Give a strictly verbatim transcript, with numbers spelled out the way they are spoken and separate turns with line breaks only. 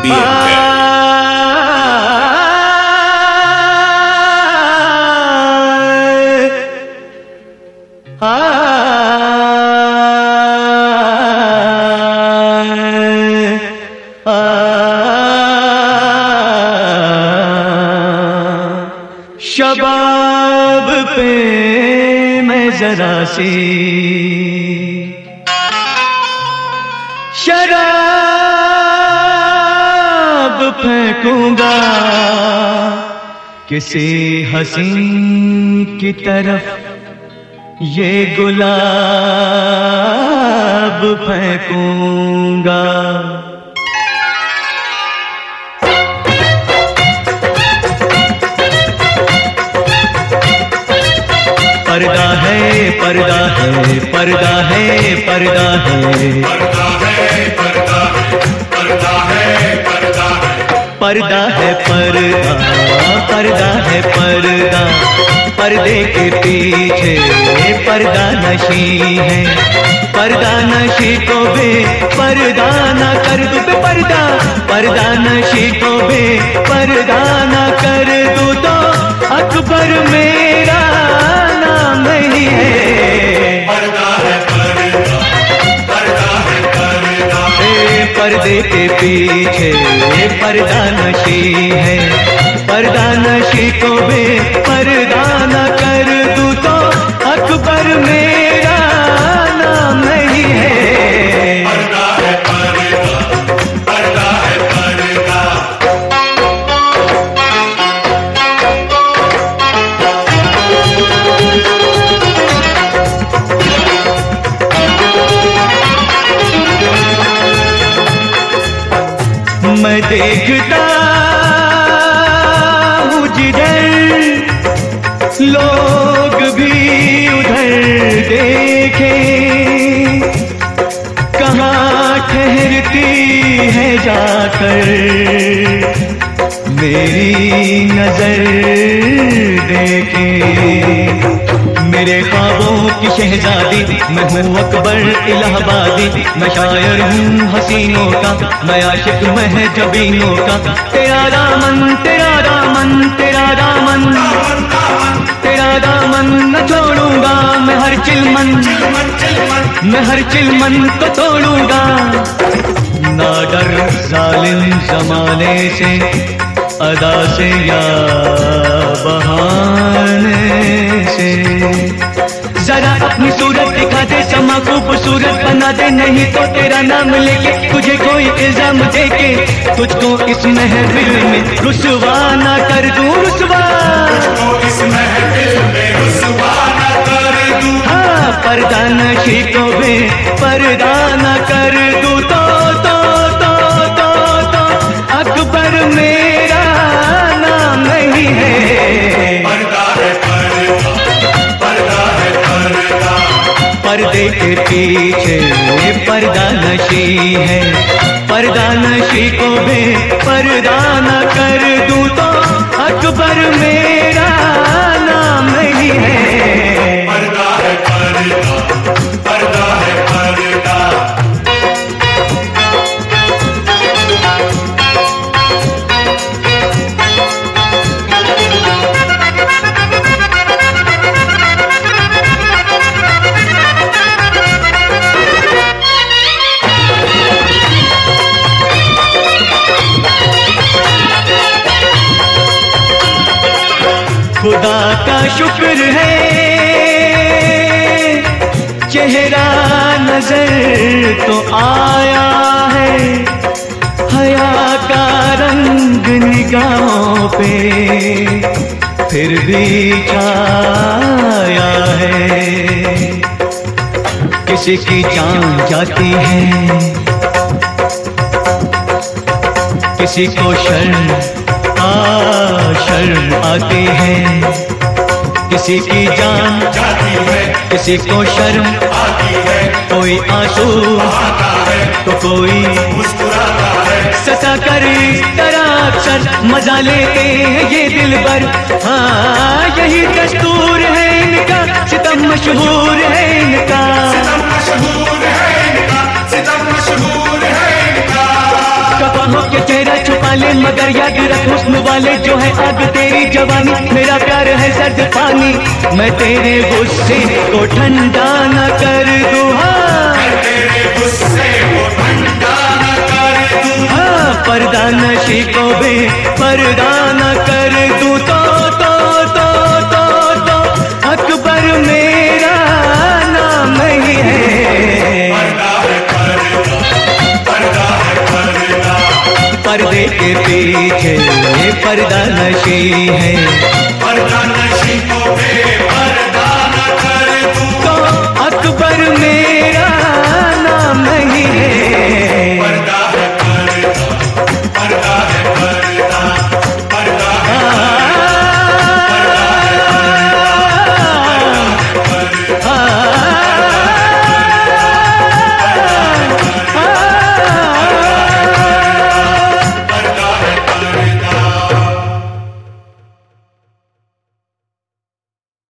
है।
शबाब पे मैं जरा सी शराब फेंकूंगा, किसी हसीन की तरफ ये गुलाब फेंकूंगा। पर्दा है पर्दा है पर्दा है पर्दा है
पर्दा है पर्दा है पर्दा है पर्दा है
पर्दा है पर्दा पर्दा है पर्दा, पर्दे के पीछे पर्दा नशी है। पर्दा नशी को बे पर्दा न कर दूं बे पर्दा, पर्दा नशी को बे पर्दा न कर दूं तो अकबर मेरा नाम नहीं है।
पर्दा है पर्दा पर्दा है पर्दा,
ए पर्दे के पीछे पर्दा नशी है। पर्दा नशी को बे पर्दा न कर दूं तो अकबर मेरा नाम नहीं है।
पर्दा है पर्दा पर्दा है पर्दा।
मैं देखता हूँ जिधर लोग भी उधर देखें, कहाँ ठहरती है जाकर मेरी नजर देखें। मेरे ख्वाबों की शहजादी मैं हूँ अकबर इलाहाबादी, मैं शायर हूँ हसीनों का, मैं आशिक मैं जबीनों का। तेरा दामन तेरा दामन तेरा दामन तेरा दामन न छोड़ूंगा मैं हर चिलमन, मैं हर चिलमन को तोड़ूंगा। ना डर जालिम जमाने से, अदा से या बहाने से, जरा अपनी सूरत दिखा दे, समा खूबसूरत बना दे, नहीं तो तेरा नाम लेके तुझे कोई इल्जाम देके तुझको इस महफिल में रुसवा ना कर दूं, रुसवा
तुझको इस महफिल में रुसवा न कर दूं।
हाँ पर्दा नशी को बे पर्दा न कर दूं तो तो तो तो तो अकबर मेरा नाम नहीं है।
पर्दा है पर्दा पर्दा है पर्दा,
पर्दे के पीछे पर्दा नशी है। पर्दा नशी को बे पर्दा न कर दूं तो अकबर मेरा नाम नहीं है।
पर्दा है पर्दा पर्दा है पर्दा।
खुदा का शुक्र है चेहरा नजर तो आया है, हया का रंग निगाहों पे फिर भी छाया है। किसी की जान जाती है, किसी को शर्म आ शर्म आती है। किसी की जान
जाती है
किसी को शर्म
आती है,
कोई आंसू
आता है
तो कोई
मुस्कुराता है।
सता कर इस तरह अक्सर मजा लेते हैं ये दिल भर। हाँ यही दस्तूर है इनका, सितम मशहूर है इनका,
सितम मशहूर है इनका, सितम मशहूर है इनका।
कफाहों के चेहरा वाले, मगर याद रख हुस्न वाले जो है आग तेरी जवानी। मेरा प्यार है सर्द पानी, मैं तेरे गुस्से को ठंडा न कर दूं। हाँ
मैं तेरे गुस्से को ठंडा न कर दूं।
हाँ, पर्दा नशी को बे पर्दा न कर दूं। तो तो तो तो तो अकबर मेरा नाम ही है।
पर्दा है पर्दा, पर्दा है पर्दा।
पर्दे के पीछे पर्दा नशी है।
पर्दा नशी को बे